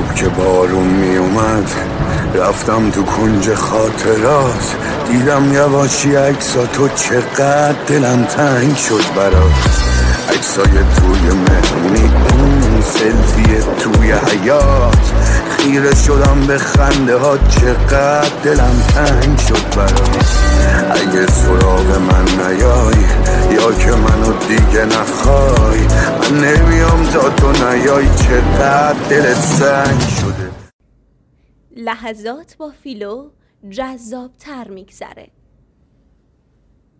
صبح که بارون می اومد رفتم تو کنج خاطرات، دیدم یواشی عکساتو، چقدر دلم تنگ شد برات. عکسای توی مهمونی، اون سلفی توی حیات، خیره شدم به خنده ها، چقدر دلم تنگ شد برات. اگه سراغ من نیای یا که منو دیگه نخوای، من نمیام تا تو نیای، چقدر دلت سنگ شده. لحظات با فیلو جذاب تر میگذره.